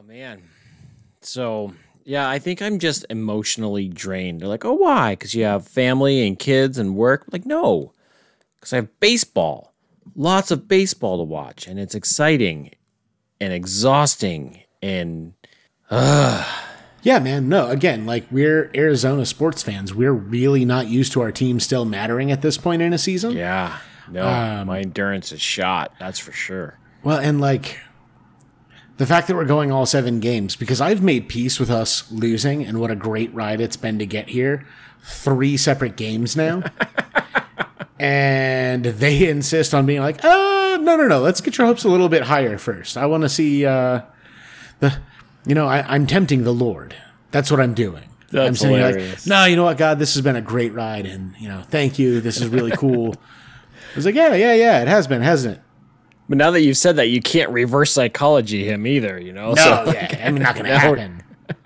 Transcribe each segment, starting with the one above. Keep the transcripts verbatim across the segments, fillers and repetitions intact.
Oh, man. So, yeah, I think I'm just emotionally drained. They're like, oh, why? Because you have family and kids and work? Like, no, because I have baseball. Lots of baseball to watch, and it's exciting and exhausting and... Uh, Yeah, man. No, again, like we're Arizona sports fans. We're really not used to our team still mattering at this point in a season. yeah, no, Um, my endurance is shot. That's for sure. Well, and like the fact that we're going all seven games, because I've made peace with us losing and what a great ride it's been to get here. Three separate games now. And they insist on being like, uh, no, no, no, let's get your hopes a little bit higher first. I want to see uh, the, you know, I, I'm tempting the Lord. That's what I'm doing. That's I'm saying hilarious. like, no, you know what, God, this has been a great ride, and you know, thank you. This is really cool. I was like, yeah, yeah, yeah, it has been, hasn't it? But now that you've said that, you can't reverse psychology him either, you know? No, So, yeah, I mean, not going to happen.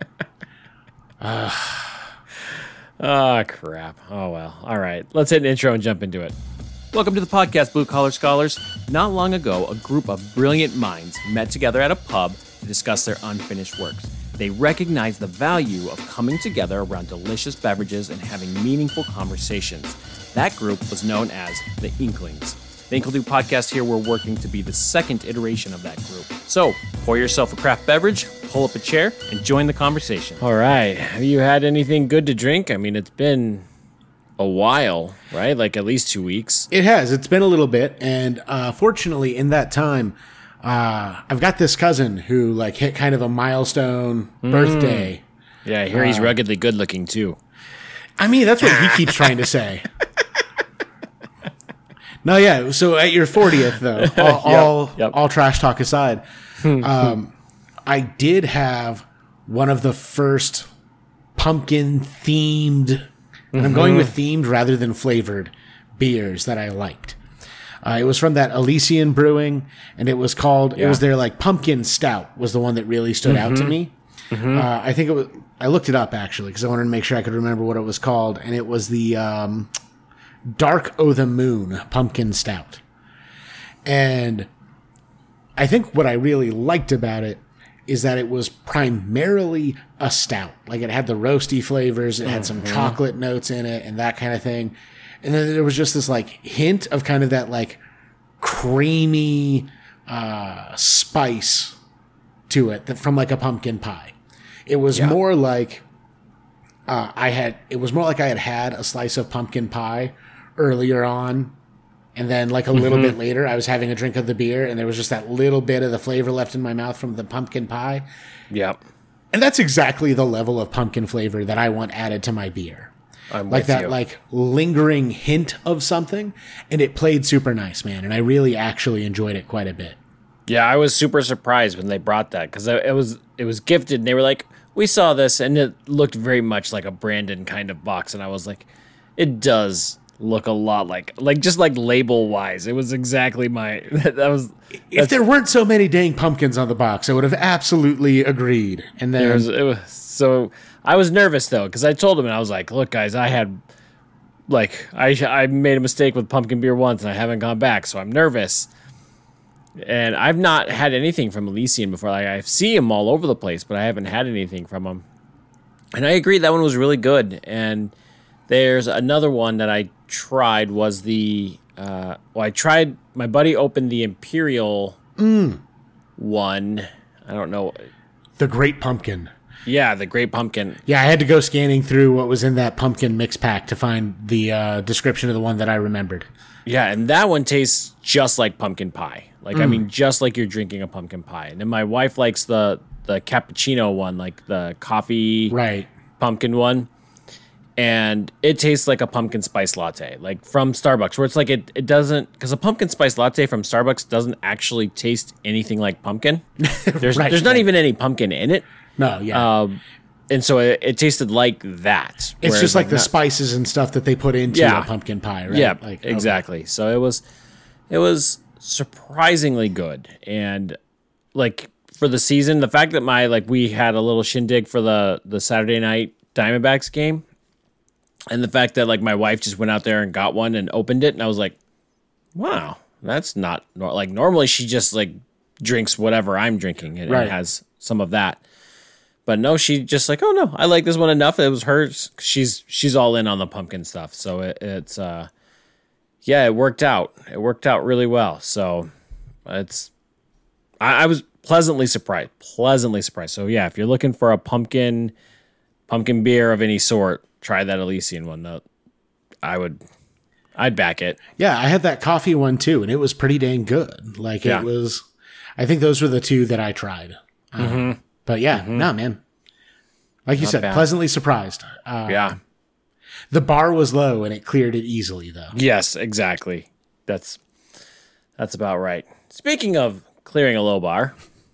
oh, crap. Oh, well. All right. Let's hit an intro and jump into it. Welcome to the podcast, Blue Collar Scholars. Not long ago, a group of brilliant minds met together at a pub to discuss their unfinished works. They recognized the value of coming together around delicious beverages and having meaningful conversations. That group was known as the Inklings. The Inkle Do podcast here, we're working to be the second iteration of that group. So, pour yourself a craft beverage, pull up a chair, and join the conversation. All right. Have you had anything good to drink? I mean, it's been a while, right? Like at least two weeks. It has. It's been a little bit, and uh, fortunately, in that time, uh, I've got this cousin who like hit kind of a milestone birthday. Yeah, I hear he's ruggedly good looking too. I mean, that's what he keeps trying to say. No, yeah. So at your fortieth, though, all all, yep. all trash talk aside, um, I did have one of the first pumpkin themed. And I'm going with themed rather than flavored beers that I liked. Uh, it was from that Elysian Brewing, and it was called, Yeah. it was their like pumpkin stout was the one that really stood out to me. Uh, I think it was, I looked it up actually because I wanted to make sure I could remember what it was called. And it was the um, Dark O' the Moon pumpkin stout. And I think what I really liked about it is that it was primarily a stout. Like it had the roasty flavors, it had some chocolate notes in it and that kind of thing. And then there was just this like hint of kind of that like creamy uh, spice to it that from like a pumpkin pie. It was Yeah. more like uh, I had, it was more like I had had a slice of pumpkin pie earlier on. And then, like, a little bit later, I was having a drink of the beer, and there was just that little bit of the flavor left in my mouth from the pumpkin pie. Yep. And that's exactly the level of pumpkin flavor that I want added to my beer. I'm Like with that, you. like, lingering hint of something. And it played super nice, man. And I really actually enjoyed it quite a bit. Yeah, I was super surprised when they brought that because it was it was gifted and they were like, we saw this and it looked very much like a Brandon kind of box. And I was like, it does look a lot like, like just like label wise. It was exactly my, that was, If there weren't so many dang pumpkins on the box, I would have absolutely agreed. And then, it was, it was so I was nervous though because I told him and I was like, look guys, I had like, I, I made a mistake with pumpkin beer once and I haven't gone back. So I'm nervous. And I've not had anything from Elysian before. Like I see him all over the place, but I haven't had anything from him. And I agree that one was really good. And there's another one that I tried was the uh, well, I tried. My buddy opened the Imperial mm, one. I don't know. the Great Pumpkin. Yeah, the Great Pumpkin. Yeah, I had to go scanning through what was in that pumpkin mix pack to find the uh, description of the one that I remembered. Yeah, and that one tastes just like pumpkin pie. Like I mean, just like you're drinking a pumpkin pie. And then my wife likes the the cappuccino one, like the coffee Right. pumpkin one. And it tastes like a pumpkin spice latte, like from Starbucks, where it's like it, it doesn't, because a pumpkin spice latte from Starbucks doesn't actually taste anything like pumpkin. There's Right, there's not right. even any pumpkin in it. No, yeah. Um, and so it, it tasted like that. it's whereas, just like the not- spices and stuff that they put into Yeah. a pumpkin pie, right? Yeah, Like, okay. exactly. So it was, it was surprisingly good, and like for the season, the fact that my like we had a little shindig for the the Saturday night Diamondbacks game, and the fact that like my wife just went out there and got one and opened it, and I was like, wow, that's not nor- like normally she just like drinks whatever I'm drinking and, Right. and has some of that. But no, she just like, oh no, I like this one enough. It was hers. She's she's all in on the pumpkin stuff. So it, it's uh, yeah, it worked out. It worked out really well. So it's I, I was pleasantly surprised. Pleasantly surprised. So yeah, if you're looking for a pumpkin pumpkin beer of any sort, try that Elysian one. Though I would, I'd back it. Yeah, I had that coffee one too, and it was pretty dang good. Like Yeah. it was. I think those were the two that I tried. Um, Mm-hmm. But yeah, Mm-hmm. no, man. Like you Not said, bad. pleasantly surprised. Uh, Yeah. The bar was low, and it cleared it easily, though. Yes, exactly. That's that's about right. Speaking of clearing a low bar,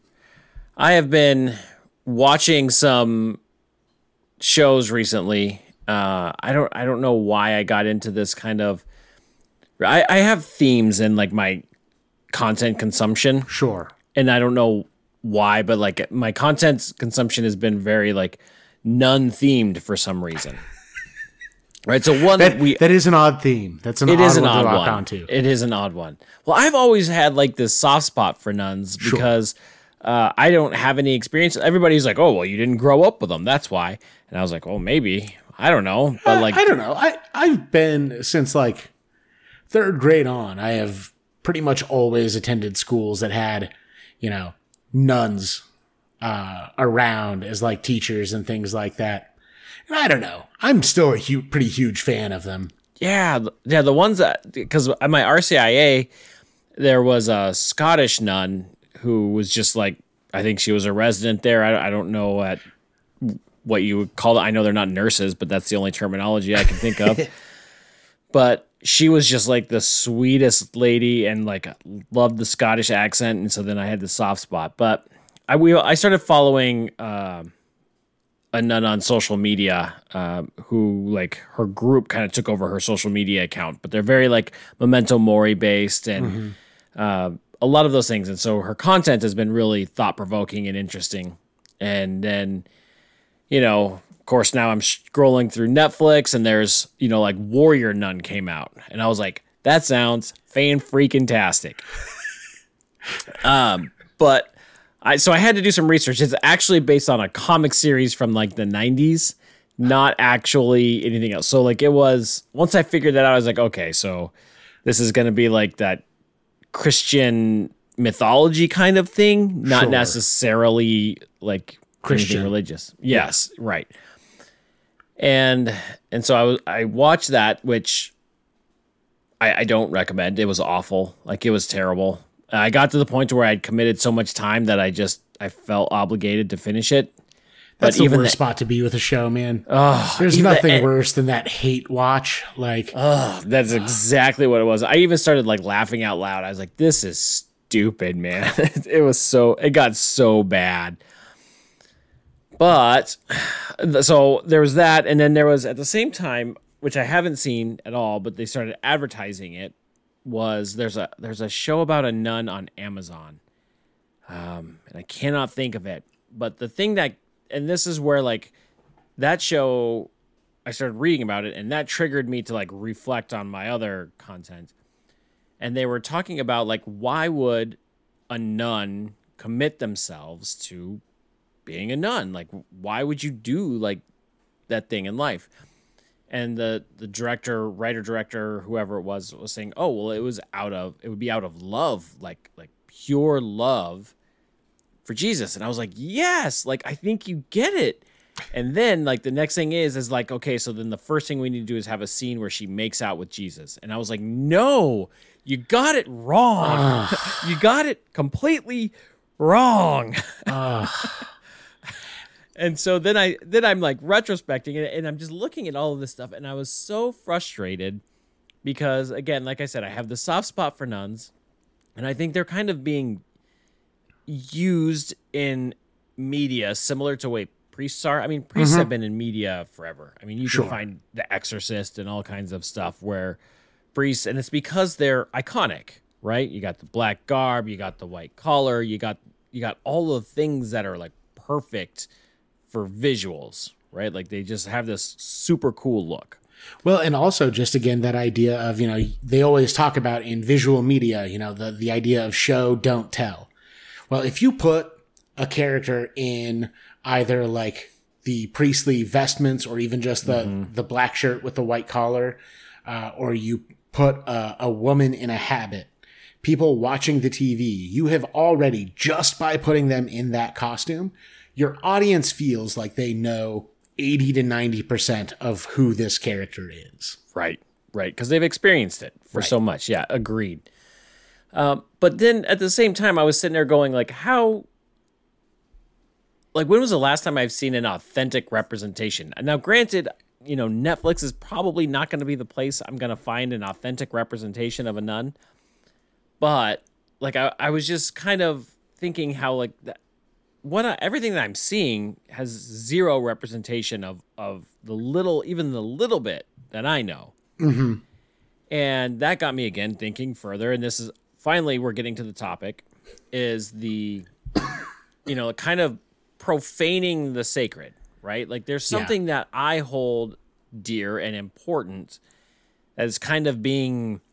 I have been watching some shows recently. Uh, I don't I don't know why I got into this kind of. I, I have themes in like my content consumption, Sure. and I don't know why, but like my content consumption has been very like nun themed for some reason. Right, so one That, we that is an odd theme. That's an It odd is an one odd to lock one. onto. It is an odd one. Well, I've always had like this soft spot for nuns because uh, I don't have any experience. Everybody's like, "Oh, well, you didn't grow up with them. That's why." And I was like, "Oh, maybe. I don't know." But like, I don't know. I, I've been since like third grade on. I have pretty much always attended schools that had, you know, nuns uh, around as like teachers and things like that. And I don't know. I'm still a hu- pretty huge fan of them. yeah, th- yeah, the ones that because at my R C I A, there was a Scottish nun who was just like, I think she was a resident there. I, I don't know at what you would call it. I know they're not nurses, but that's the only terminology I can think of. But she was just like the sweetest lady and like loved the Scottish accent. And so then I had the soft spot. But I we I started following uh, a nun on social media uh, who like her group kind of took over her social media account. But they're very like Memento Mori based and uh, a lot of those things. And so her content has been really thought provoking and interesting. And then, you know, of course, now I'm scrolling through Netflix and there's, you know, like Warrior Nun came out. And I was like, that sounds fan-freaking-tastic. um, but I, so I had to do some research. It's actually based on a comic series from like the nineties, not actually anything else. So like it was, once I figured that out, I was like, okay, so this is going to be like that Christian mythology kind of thing, not Sure. necessarily like Christian. anything religious. Yes, right. And and so I was I watched that, which I, I don't recommend. It was awful. Like it was terrible. I got to the point where I'd committed so much time that I just I felt obligated to finish it. That's But the even worst the- spot to be with a show, man. Oh, There's even the nothing en- worse than that hate watch. Like, Oh, that's exactly what it was. I even started like laughing out loud. I was like, this is stupid, man. It was so, it got so bad. But so there was that. And then there was at the same time, which I haven't seen at all, but they started advertising it, was there's a, there's a show about a nun on Amazon. Um, and I cannot think of it, but the thing that, and this is where like that show, I started reading about it, and that triggered me to like reflect on my other content. And they were talking about like, why would a nun commit themselves to being a nun? Like, why would you do like that thing in life? And the the director, writer, director, whoever it was, was saying, oh, well, it was out of, it would be out of love, like like pure love for Jesus. And I was like, yes, like I think you get it. And then like the next thing is is like, okay, so then the first thing we need to do is have a scene where she makes out with Jesus. And I was like, no, you got it wrong. You got it completely wrong. And so then I then I'm like retrospecting it, and I'm just looking at all of this stuff, and I was so frustrated because again, like I said, I have the soft spot for nuns, and I think they're kind of being used in media similar to way priests are. I mean, priests have been in media forever. I mean, you Sure. can find The Exorcist and all kinds of stuff where priests, and it's because they're iconic, right? You got the black garb, you got the white collar, you got you got all the things that are like perfect for visuals, right? Like they just have this super cool look. well, and also just again, that idea of, you know, they always talk about in visual media, you know, the, the idea of show, don't tell. Well, if you put a character in either like the priestly vestments or even just the, mm-hmm. the black shirt with the white collar, uh, or you put a, a woman in a habit, people watching the T V, you have already, just by putting them in that costume, your audience feels like they know eighty to ninety percent of who this character is. Right, right. Because they've experienced it for right. so much. Yeah, agreed. Um, but then at the same time, I was sitting there going, like, how... Like, when was the last time I've seen an authentic representation? Now, granted, you know, Netflix is probably not going to be the place I'm going to find an authentic representation of a nun. But, like, I, I was just kind of thinking how, like, that, what I, everything that I'm seeing has zero representation of, of the little, even the little bit that I know. Mm-hmm. And that got me, again, thinking further. And this is, finally, we're getting to the topic, is the, you know, kind of profaning the sacred, right? Like, there's something yeah. that I hold dear and important as kind of being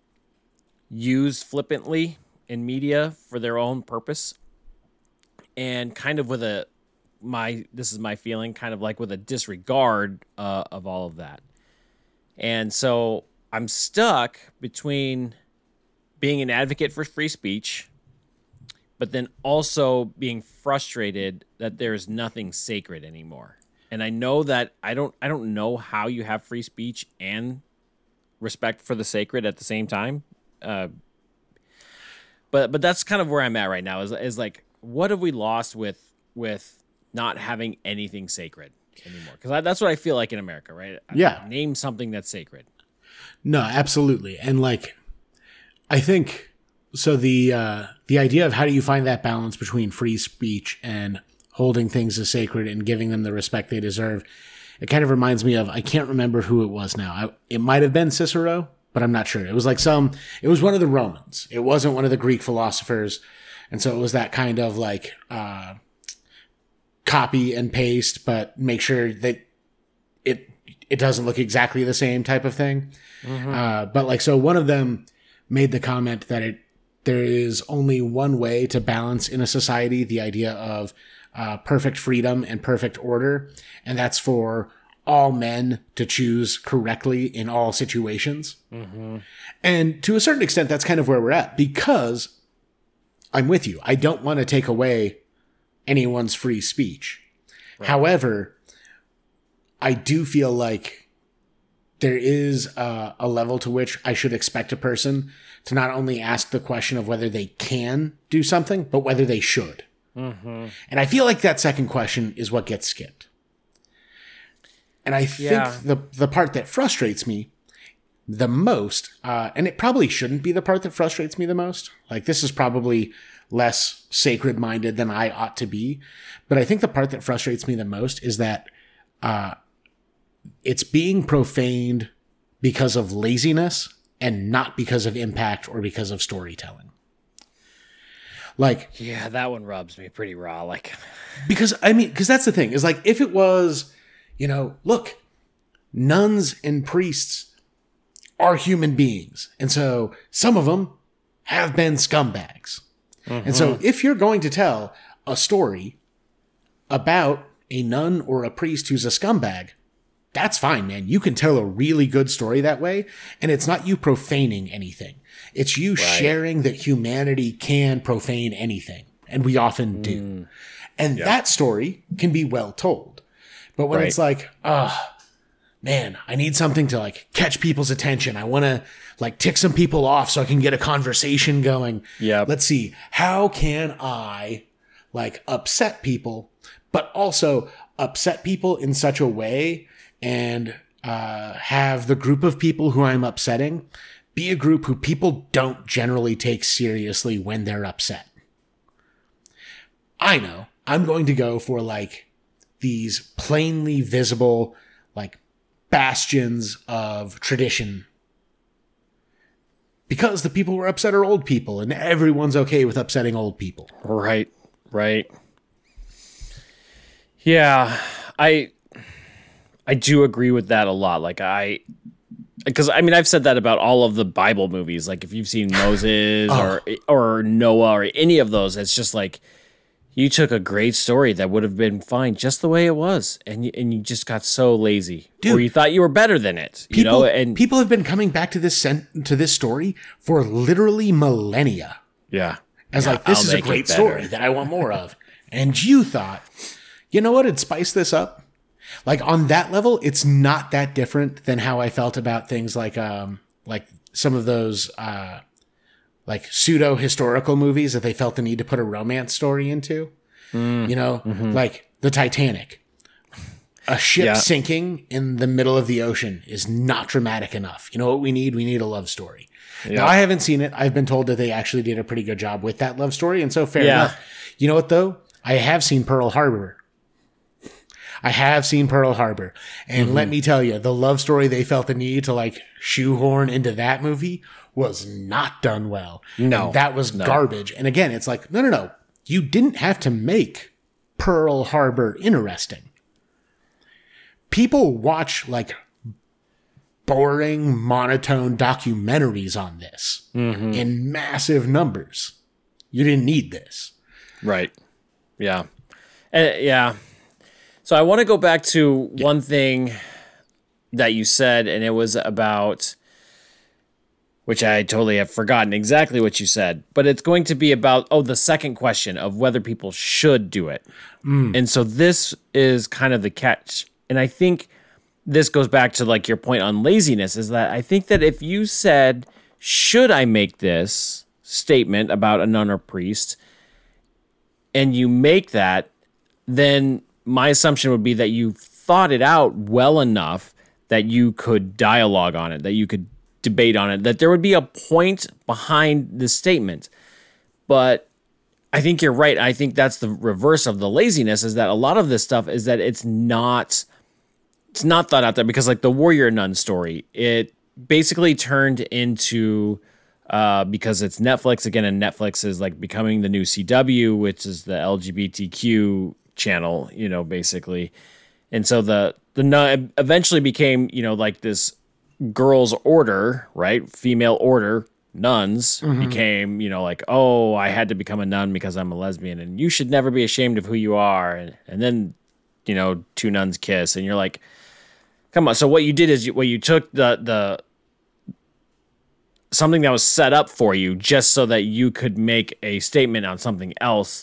used flippantly in media for their own purpose, and kind of with a my this is my feeling kind of like with a disregard uh, of all of that. And so I'm stuck between being an advocate for free speech, but then also being frustrated that there's nothing sacred anymore. And I know that I don't I don't know how you have free speech and respect for the sacred at the same time. Uh, but but that's kind of where I'm at right now. Is is like, what have we lost with with not having anything sacred anymore? Because that's what I feel like in America, right? Yeah. I, name something that's sacred. No, absolutely. And like, I think so. The uh, the idea of how do you find that balance between free speech and holding things as sacred and giving them the respect they deserve, it kind of reminds me of, I can't remember who it was now. I, it might have been Cicero, but I'm not sure. It was like some, it was one of the Romans. It wasn't one of the Greek philosophers. And so it was that kind of like uh, copy and paste, but make sure that it it doesn't look exactly the same type of thing. Mm-hmm. Uh, but like, so one of them made the comment that it there is only one way to balance in a society the idea of uh, perfect freedom and perfect order, and that's for all men to choose correctly in all situations. Mm-hmm. And to a certain extent, that's kind of where we're at, because I'm with you. I don't want to take away anyone's free speech. Right. However, I do feel like there is a, a level to which I should expect a person to not only ask the question of whether they can do something, but whether they should. Mm-hmm. And I feel like that second question is what gets skipped. And I think yeah. the the part that frustrates me the most, uh, and it probably shouldn't be the part that frustrates me the most. Like, this is probably less sacred-minded than I ought to be. But I think the part that frustrates me the most is that uh, it's being profaned because of laziness and not because of impact or because of storytelling. Like, yeah, that one rubs me pretty raw. Like, because I mean, because that's the thing is, like, if it was, you know, look, nuns and priests are human beings, and so some of them have been scumbags. Mm-hmm. And so if you're going to tell a story about a nun or a priest who's a scumbag, that's fine, man. You can tell a really good story that way, and it's not you profaning anything. It's you right. sharing that humanity can profane anything, and we often do. Mm. And yeah. that story can be well told. But when right. it's like, ah, oh, man, I need something to like catch people's attention. I want to like tick some people off so I can get a conversation going. Yeah. Let's see. How can I like upset people, but also upset people in such a way and uh, have the group of people who I'm upsetting be a group who people don't generally take seriously when they're upset. I know. I'm going to go for like these plainly visible like bastions of tradition, because the people who are upset are old people, and everyone's okay with upsetting old people. Right, right. Yeah, I I do agree with that a lot. Like, I because I mean, I've said that about all of the Bible movies. Like if you've seen Moses Oh. or or Noah or any of those, it's just like you took a great story that would have been fine just the way it was, and you, and you just got so lazy, Dude, or you thought you were better than it. You People, know, and people have been coming back to this sen- to this story for literally millennia. yeah, As Yeah, like, this I'll is a make it great better. story that I want more of. And you thought, you know what, it'd spice this up? Like on that level, it's not that different than how I felt about things like um like some of those uh like pseudo historical movies that they felt the need to put a romance story into. Mm, you know, mm-hmm. like the Titanic. A ship Yeah. sinking in the middle of the ocean is not dramatic enough. You know what we need? We need a love story. Yeah. Now, I haven't seen it. I've been told that they actually did a pretty good job with that love story. And so fair Yeah. enough. You know what, though? I have seen Pearl Harbor. I have seen Pearl Harbor. And Mm-hmm. let me tell you, the love story they felt the need to like shoehorn into that movie was not done well. No. And that was No. garbage. And again, it's like, no, no, no. You didn't have to make Pearl Harbor interesting. People watch like boring, monotone documentaries on this Mm-hmm. in massive numbers. You didn't need this. Right. Yeah. And yeah. So I want to go back to one thing that you said, and it was about, which I totally have forgotten exactly what you said, but it's going to be about, oh, the second question of whether people should do it. Mm. And so this is kind of the catch. And I think this goes back to like your point on laziness, is that I think that if you said, should I make this statement about a nun or priest, and you make that, then my assumption would be that you thought it out well enough that you could dialogue on it, that you could debate on it, that there would be a point behind the statement. But I think you're right. I think that's the reverse of the laziness, is that a lot of this stuff is that it's not it's not thought out there, because like the warrior nun story, it basically turned into uh, because it's Netflix again, and Netflix is like becoming the new C W, which is the L G B T Q channel, you know, basically. And so the the nun eventually became, you know, like this girls' order, right? Female order nuns Mm-hmm. became, you know, like, oh, I had to become a nun because I'm a lesbian, and you should never be ashamed of who you are. And and then, you know, two nuns kiss, and you're like, come on. So what you did is you, well, you took the the something that was set up for you just so that you could make a statement on something else,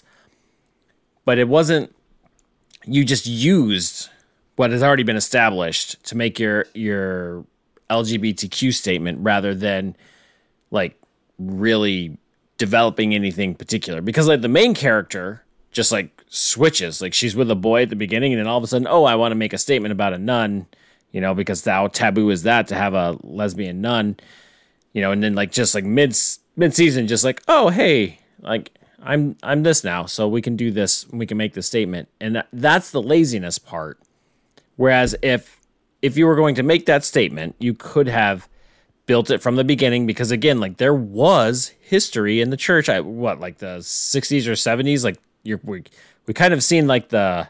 but it wasn't. You just used what has already been established to make your your L G B T Q statement, rather than like really developing anything particular. Because like the main character just like switches, like she's with a boy at the beginning, and then all of a sudden, oh, I want to make a statement about a nun, you know, because how taboo is that to have a lesbian nun, you know, and then like just like mid mid season, just like, oh, hey, like I'm I'm this now, so we can do this, we can make the statement. And that, that's the laziness part. Whereas if if you were going to make that statement, you could have built it from the beginning, because again, like there was history in the church. I what like the sixties or seventies, like you're we we kind of seen like the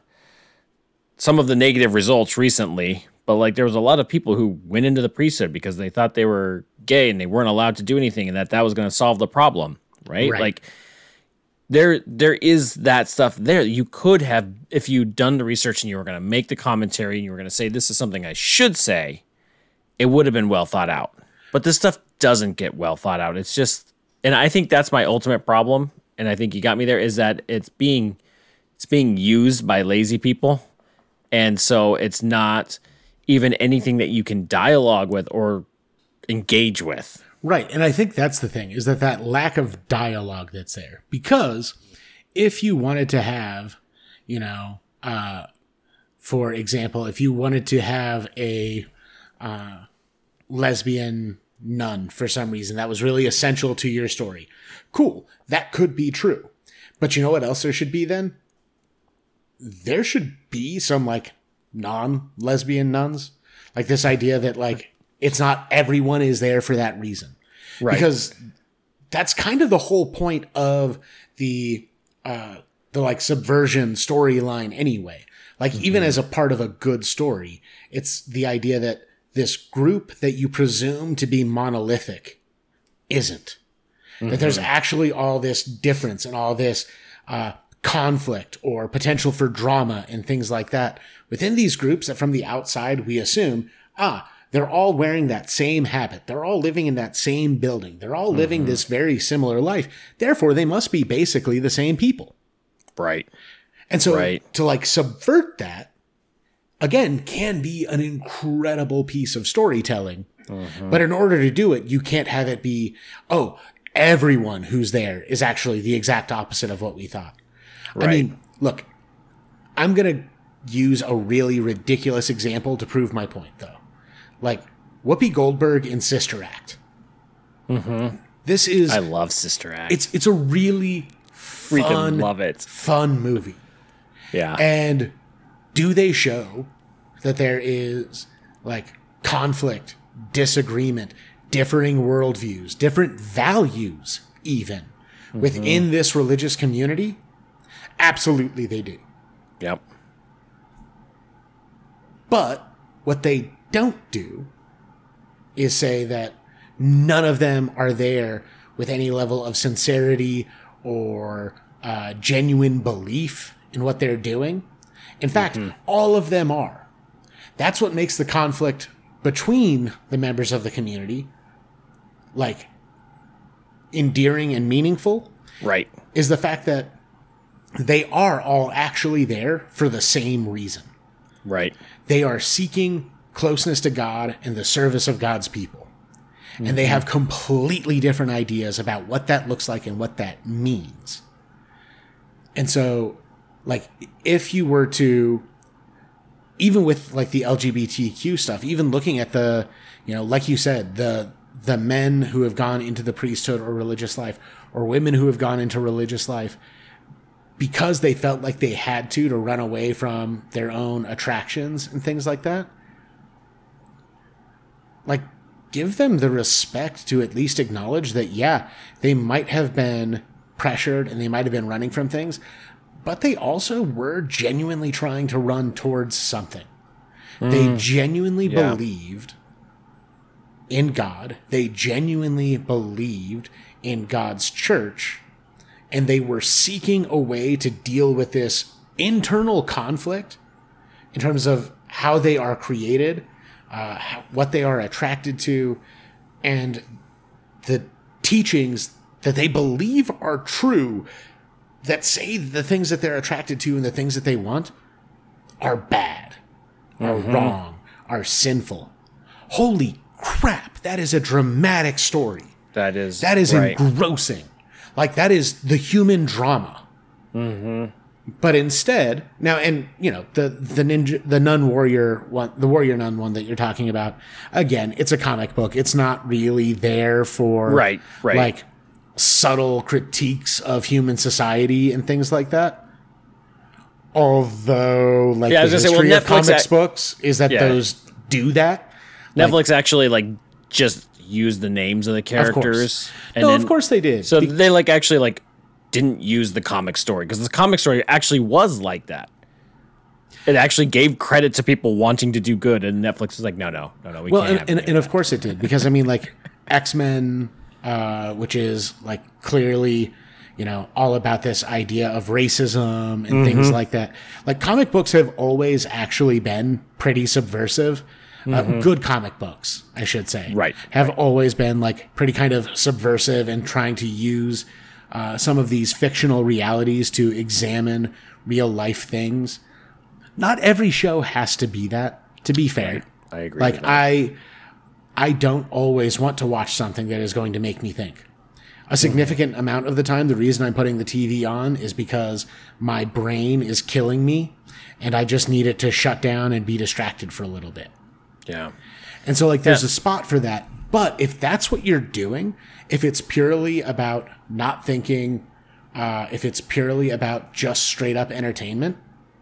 some of the negative results recently, but like there was a lot of people who went into the priesthood because they thought they were gay and they weren't allowed to do anything, and that that was going to solve the problem, right? Right. Like there there is that stuff there. You could have, if you'd done the research and you were going to make the commentary and you were going to say, this is something I should say, it would have been well thought out. But this stuff doesn't get well thought out. It's just, and I think that's my ultimate problem, and I think you got me there, is that it's being it's being used by lazy people. And so it's not even anything that you can dialogue with or engage with. Right. And I think that's the thing, is that that lack of dialogue that's there. Because if you wanted to have, you know, uh, for example, if you wanted to have a uh, lesbian nun for some reason that was really essential to your story, cool, that could be true. But you know what else there should be then? There should be some like non-lesbian nuns. Like this idea that like it's not everyone is there for that reason. Right. Because that's kind of the whole point of the uh the like subversion storyline anyway. Like mm-hmm. even as a part of a good story, it's the idea that this group that you presume to be monolithic isn't. Mm-hmm. That there's actually all this difference and all this uh, conflict or potential for drama and things like that within these groups that from the outside we assume, ah, they're all wearing that same habit. They're all living in that same building. They're all living mm-hmm. this very similar life. Therefore, they must be basically the same people. Right. And so right. to like subvert that, again, can be an incredible piece of storytelling. Mm-hmm. But in order to do it, you can't have it be, oh, everyone who's there is actually the exact opposite of what we thought. Right. I mean, look, I'm going to use a really ridiculous example to prove my point, though. Like Whoopi Goldberg in Sister Act. Mm-hmm. This is... I love Sister Act. It's it's a really fun, freaking love it. fun movie. Yeah. And do they show that there is like conflict, disagreement, differing worldviews, different values even mm-hmm. within this religious community? Absolutely they do. Yep. But what they don't do is say that none of them are there with any level of sincerity or uh, genuine belief in what they're doing. In fact, mm-hmm. all of them are. That's what makes the conflict between the members of the community like endearing and meaningful. Right. Is the fact that they are all actually there for the same reason. Right. They are seeking closeness to God and the service of God's people. Mm-hmm. And they have completely different ideas about what that looks like and what that means. And so, like, if you were to, even with, like, the L G B T Q stuff, even looking at the, you know, like you said, the the men who have gone into the priesthood or religious life, or women who have gone into religious life, because they felt like they had to to run away from their own attractions and things like that. Like, give them the respect to at least acknowledge that, yeah, they might have been pressured and they might have been running from things, but they also were genuinely trying to run towards something. Mm. They genuinely yeah. believed in God. They genuinely believed in God's church. And they were seeking a way to deal with this internal conflict in terms of how they are created, uh, how, what they are attracted to, and the teachings that they believe are true that say the things that they're attracted to and the things that they want are bad, are mm-hmm. wrong, are sinful. Holy crap, that is a dramatic story. That is That is right. engrossing. Like, that is the human drama. Mm-hmm. But instead, now, and, you know, the the ninja, the nun warrior one, the warrior nun one that you're talking about, again, it's a comic book. It's not really there for, right, right. like, subtle critiques of human society and things like that. Although, like, yeah, the history say, well, of comics act- books is that yeah. those do that. Netflix like, actually, like, just used the names of the characters. Of and no, then, of course they did. So Be- they, like, actually, like, didn't use the comic story, because the comic story actually was like that. It actually gave credit to people wanting to do good, and Netflix was like, no, no, no, no, we well, can't and, have and, any and of of course it did, because, I mean, like, X-Men, uh, which is, like, clearly, you know, all about this idea of racism and mm-hmm. things like that. Like, comic books have always actually been pretty subversive. Uh, mm-hmm. Good comic books, I should say, right, have right. always been, like, pretty kind of subversive and trying to use uh, some of these fictional realities to examine real life things. Not every show has to be that, to be fair. Right. I agree. Like, with that. I, I don't always want to watch something that is going to make me think. A significant mm-hmm. amount of the time, the reason I'm putting the T V on is because my brain is killing me, and I just need it to shut down and be distracted for a little bit. Yeah. And so, like, there's yeah. a spot for that. But if that's what you're doing, if it's purely about not thinking, uh, if it's purely about just straight up entertainment,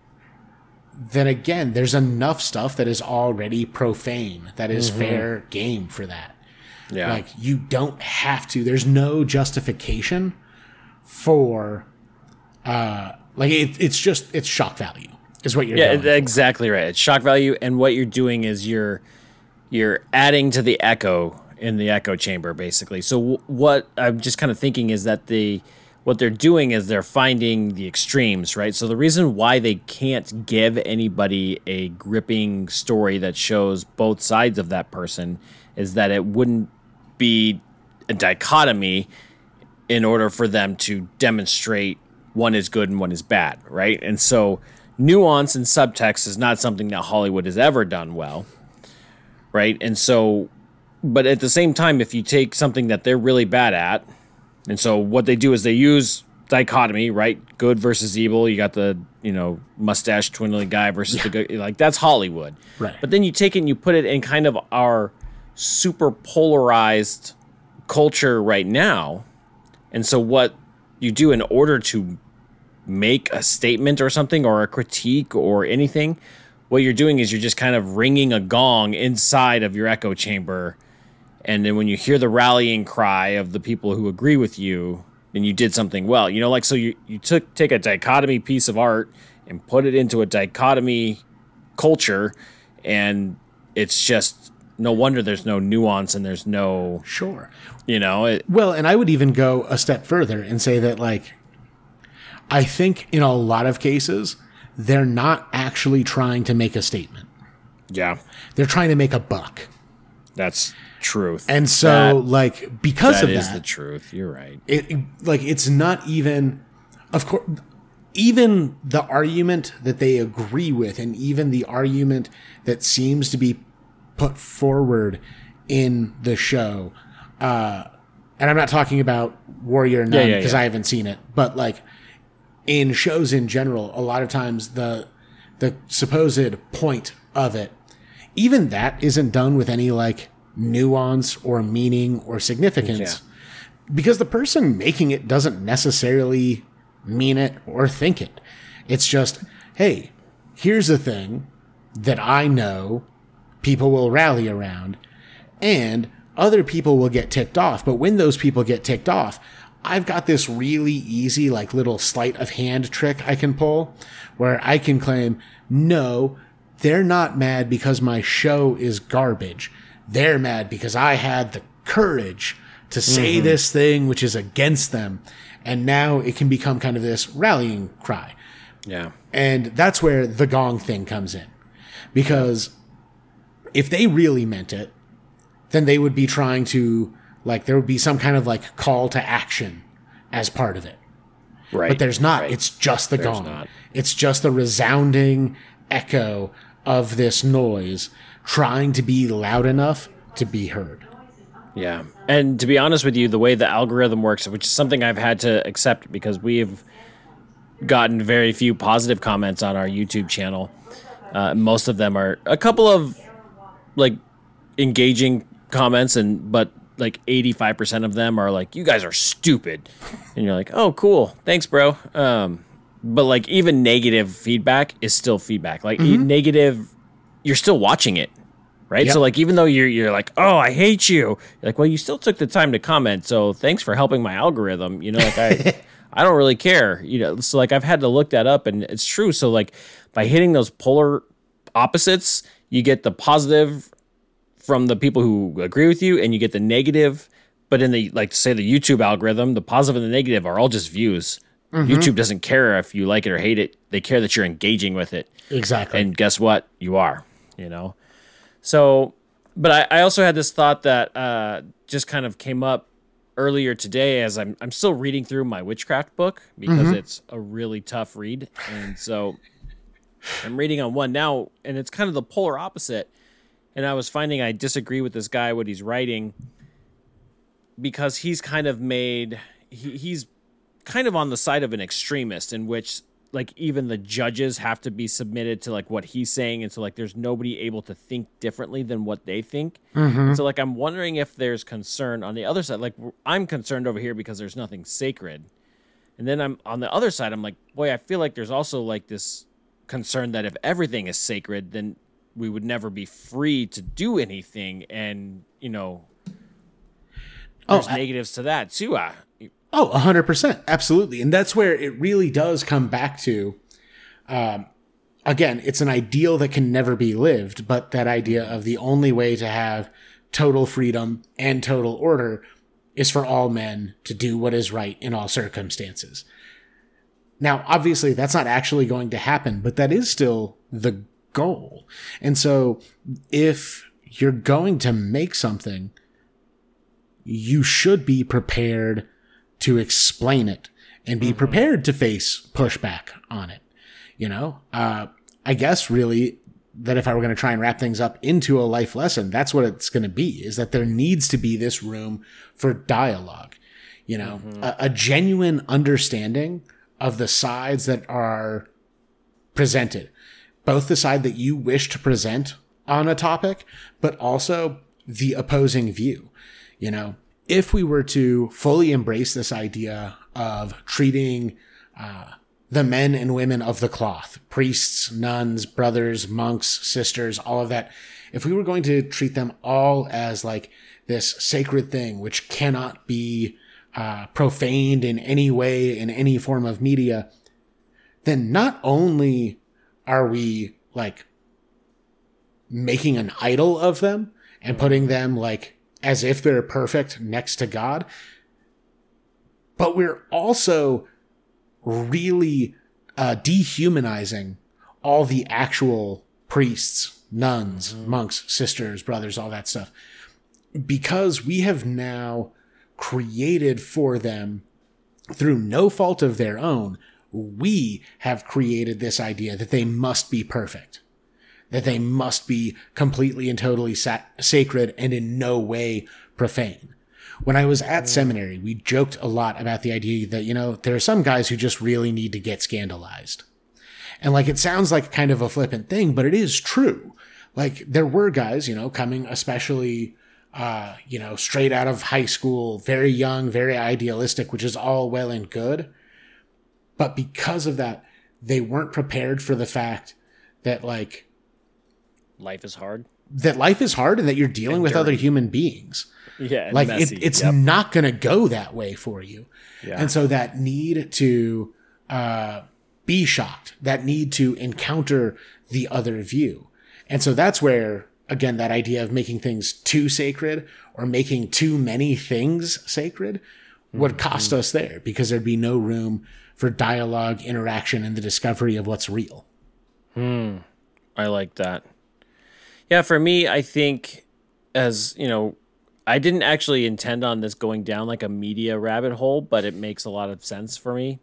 then again, there's enough stuff that is already profane, that is mm-hmm. fair game for that. Yeah. Like, you don't have to, there's no justification for, uh, like, it, it's just, it's shock value is what you're yeah, doing. exactly right. It's shock value. And what you're doing is you're, you're adding to the echo in the echo chamber, basically. So w- what I'm just kind of thinking is that the what they're doing is they're finding the extremes, right? So the reason why they can't give anybody a gripping story that shows both sides of that person is that it wouldn't be a dichotomy in order for them to demonstrate one is good and one is bad, right? And so nuance and subtext is not something that Hollywood has ever done well, right? And so, but at the same time, if you take something that they're really bad at, and so what they do is they use dichotomy, right? Good versus evil. You got the, you know, mustache twiddling guy versus yeah. the good. Like, that's Hollywood. Right. But then you take it and you put it in kind of our super polarized culture right now. And so what you do in order to make a statement or something or a critique or anything, what you're doing is you're just kind of ringing a gong inside of your echo chamber. And then when you hear the rallying cry of the people who agree with you, then you did something well. You know, like, so you, you took take a dichotomy piece of art and put it into a dichotomy culture, and it's just no wonder there's no nuance and there's no... Sure. You know? It, well, and I would even go a step further and say that, like, I think in a lot of cases, they're not actually trying to make a statement. Yeah. They're trying to make a buck. That's... truth. And so that, like, because that of that, is the truth. You're right. It, it like it's not even, of course, even the argument that they agree with, and even the argument that seems to be put forward in the show. Uh, and I'm not talking about Warrior Nun because yeah, yeah, yeah. I haven't seen it, but like in shows in general, a lot of times the the supposed point of it, even that isn't done with any like nuance or meaning or significance yeah. because the person making it doesn't necessarily mean it or think it. It's just, hey, here's a thing that I know people will rally around and other people will get ticked off. But when those people get ticked off, I've got this really easy, like, little sleight of hand trick I can pull where I can claim, no, they're not mad because my show is garbage. They're mad because I had the courage to say mm-hmm. this thing which is against them. And now it can become kind of this rallying cry. Yeah. And that's where the gong thing comes in. Because if they really meant it, then they would be trying to, like, there would be some kind of, like, call to action as part of it. Right. But there's not. Right. It's just the there's gong. Not. It's just the resounding echo of this noise trying to be loud enough to be heard. Yeah. And to be honest with you, the way the algorithm works, which is something I've had to accept because we've gotten very few positive comments on our YouTube channel. Uh, most of them are a couple of like engaging comments, and but like eighty-five percent of them are like, you guys are stupid. And you're like, oh, cool. Thanks, bro. Um, but like even negative feedback is still feedback. Like mm-hmm. negative... you're still watching it, right? Yep. So like, even though you're you're like, oh, I hate you, you're like, well, you still took the time to comment, so thanks for helping my algorithm. You know, like I, I don't really care. You know, so like I've had to look that up, and it's true. So like by hitting those polar opposites, you get the positive from the people who agree with you, and you get the negative. But in the like say the YouTube algorithm, the positive and the negative are all just views. Mm-hmm. YouTube doesn't care if you like it or hate it. They care that you're engaging with it. Exactly. And guess what? You are. You know, so, but I, I also had this thought that uh, just kind of came up earlier today as I'm I'm still reading through my witchcraft book because mm-hmm. it's a really tough read, and so I'm reading on one now, and it's kind of the polar opposite. And I was finding I disagree with this guy what he's writing because he's kind of made he, he's kind of on the side of an extremist in which, like, even the judges have to be submitted to like what he's saying, and so like there's nobody able to think differently than what they think. Mm-hmm. So like I'm wondering if there's concern on the other side. Like I'm concerned over here because there's nothing sacred, and then I'm on the other side. I'm like, boy, I feel like there's also like this concern that if everything is sacred, then we would never be free to do anything, and you know, there's oh, negatives to that too. Uh, Oh, one hundred percent. Absolutely. And that's where it really does come back to, um, again, it's an ideal that can never be lived, but that idea of the only way to have total freedom and total order is for all men to do what is right in all circumstances. Now, obviously, that's not actually going to happen, but that is still the goal. And so if you're going to make something, you should be prepared to explain it and be mm-hmm. prepared to face pushback on it. You know, uh, I guess really that if I were going to try and wrap things up into a life lesson, that's what it's going to be, is that there needs to be this room for dialogue, you know, mm-hmm. a, a genuine understanding of the sides that are presented, both the side that you wish to present on a topic, but also the opposing view. You know, if we were to fully embrace this idea of treating uh, the men and women of the cloth, priests, nuns, brothers, monks, sisters, all of that, if we were going to treat them all as like this sacred thing, which cannot be uh, profaned in any way, in any form of media, then not only are we like making an idol of them and putting them like as if they're perfect next to God, but we're also really uh, dehumanizing all the actual priests, nuns, mm-hmm. monks, sisters, brothers, all that stuff, because we have now created for them, through no fault of their own, we have created this idea that they must be perfect, that they must be completely and totally sa- sacred and in no way profane. When I was at seminary, we joked a lot about the idea that, you know, there are some guys who just really need to get scandalized. And like, it sounds like kind of a flippant thing, but it is true. Like, there were guys, you know, coming especially, uh, you know, straight out of high school, very young, very idealistic, which is all well and good. But because of that, they weren't prepared for the fact that, like, life is hard. That life is hard and that you're dealing and with dirty. other human beings. Yeah, like messy. It, it's yep. not going to go that way for you. Yeah. And so that need to uh, be shocked, that need to encounter the other view. And so that's where, again, that idea of making things too sacred or making too many things sacred would cost mm-hmm. us there, because there'd be no room for dialogue, interaction, and the discovery of what's real. Hmm. I like that. Yeah, for me, I think, as you know, I didn't actually intend on this going down like a media rabbit hole, but it makes a lot of sense for me.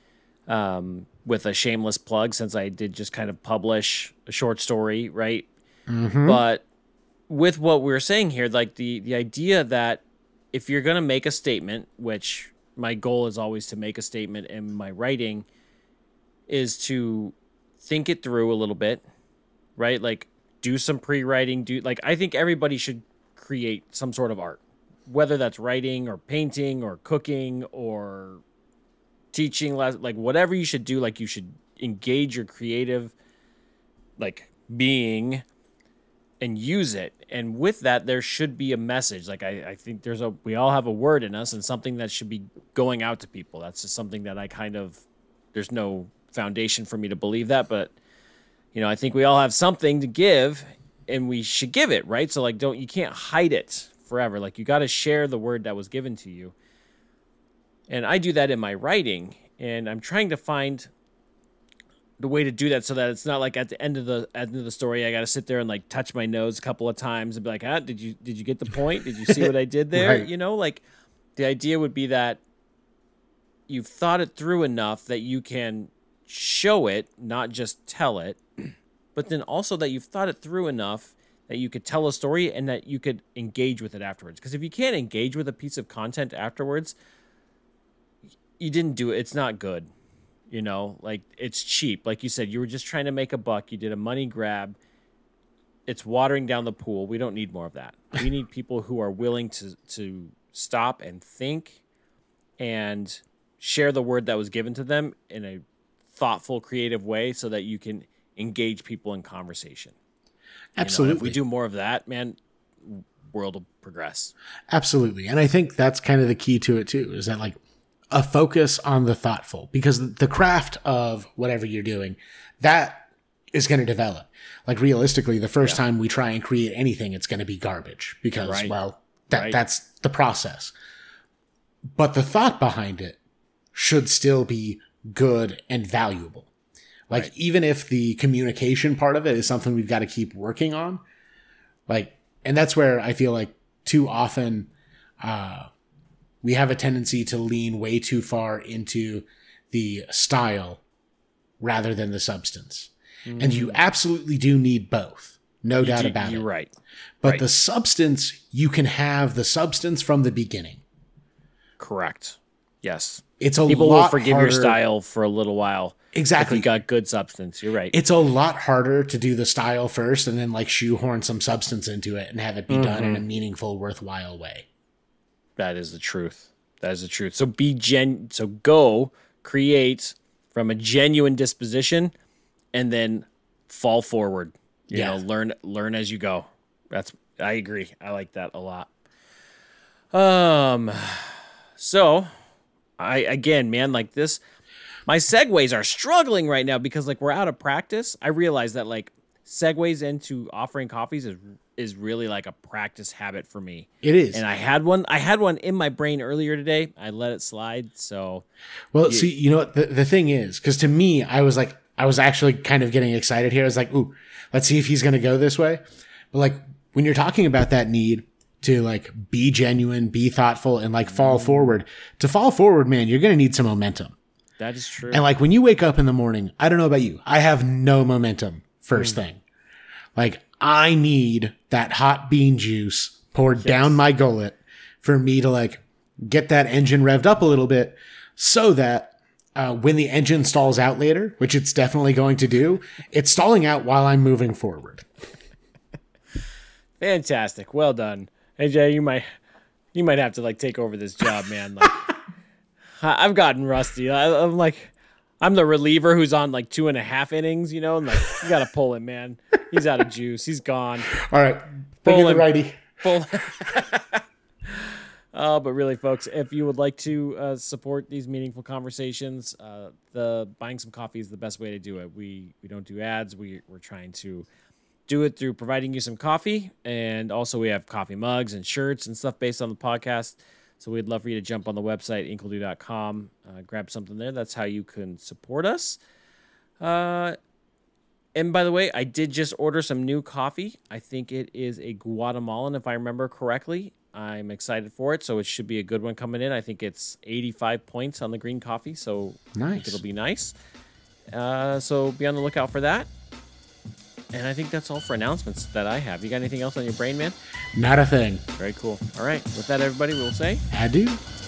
Um, with a shameless plug, since I did just kind of publish a short story, right? Mm-hmm. But with what we were saying here, like the, the idea that if you're going to make a statement, which my goal is always to make a statement in my writing, is to think it through a little bit, right? Like, do some pre-writing, do like, I think everybody should create some sort of art, whether that's writing or painting or cooking or teaching, like whatever you should do. Like, you should engage your creative like being and use it. And with that, there should be a message. Like, I, I think there's a, we all have a word in us and something that should be going out to people. That's just something that I kind of, there's no foundation for me to believe that, but you know, I think we all have something to give, and we should give it, right? So like, don't, you can't hide it forever. Like, you got to share the word that was given to you. And I do that in my writing, and I'm trying to find the way to do that so that it's not like at the end of the end of the story, I got to sit there and like touch my nose a couple of times and be like, ah, did you, did you get the point? Did you see what I did there? Right. You know, like the idea would be that you've thought it through enough that you can show it, not just tell it, but then also that you've thought it through enough that you could tell a story and that you could engage with it afterwards. Because if you can't engage with a piece of content afterwards, you didn't do it. It's not good. You know, like, it's cheap. Like you said, you were just trying to make a buck. You did a money grab. It's watering down the pool. We don't need more of that. We need people who are willing to, to stop and think and share the word that was given to them in a thoughtful, creative way so that you can engage people in conversation. Absolutely. You know, if we do more of that, man, world will progress. Absolutely. And I think that's kind of the key to it too, is that like a focus on the thoughtful, because the craft of whatever you're doing, that is going to develop. Like realistically, the first yeah. time we try and create anything, it's going to be garbage because, right. well, that right. that's the process. But the thought behind it should still be good and valuable. Like right. even if the communication part of it is something we've got to keep working on, like, and that's where I feel like too often, uh, we have a tendency to lean way too far into the style rather than the substance. Mm. And you absolutely do need both. No you doubt do, about you're it. You're right. But right. the substance, you can have the substance from the beginning. Correct. Yes. It's a People lot will forgive harder. your style for a little while. Exactly. If you got good substance. You're right. It's a lot harder to do the style first and then like shoehorn some substance into it and have it be mm-hmm. done in a meaningful, worthwhile way. That is the truth. That is the truth. So be gen. So go create from a genuine disposition, and then fall forward. You yeah. know, learn learn as you go. That's I agree. I like that a lot. Um, so I again, man, like this, my segues are struggling right now because like we're out of practice. I realize that like segues into offering coffees is is really like a practice habit for me. It is. And I had one I had one in my brain earlier today. I let it slide. So well, see, you know what the, the thing is, because to me, I was like I was actually kind of getting excited here. I was like, ooh, let's see if he's gonna go this way. But like when you're talking about that need to like be genuine, be thoughtful, and like fall forward, to fall forward, man, you're gonna need some momentum. That is true. And like when you wake up in the morning, I don't know about you, I have no momentum first mm. thing. Like I need that hot bean juice poured yes. down my gullet for me to like get that engine revved up a little bit so that uh, when the engine stalls out later, which it's definitely going to do, it's stalling out while I'm moving forward. Fantastic. Well done. Hey Jay, you might you might have to like take over this job, man. Like I've gotten rusty. I, I'm like I'm the reliever who's on like two and a half innings, you know, and like you gotta pull him, man. He's out of juice. He's gone. All right, bring in the righty. Pull. Oh, but really, folks, if you would like to uh, support these meaningful conversations, uh, the buying some coffee is the best way to do it. We we don't do ads. We we're trying to do it through providing you some coffee, and also we have coffee mugs and shirts and stuff based on the podcast. So we'd love for you to jump on the website, inkledo dot com, uh, grab something there. That's how you can support us. Uh, and by the way, I did just order some new coffee. I think it is a Guatemalan, if I remember correctly. I'm excited for it, so it should be a good one coming in. I think it's eighty-five points on the green coffee, so nice. I think it'll be nice. Uh, so be on the lookout for that. And I think that's all for announcements that I have. You got anything else on your brain, man? Not a thing. Very cool. All right. With that, everybody, we'll say adieu.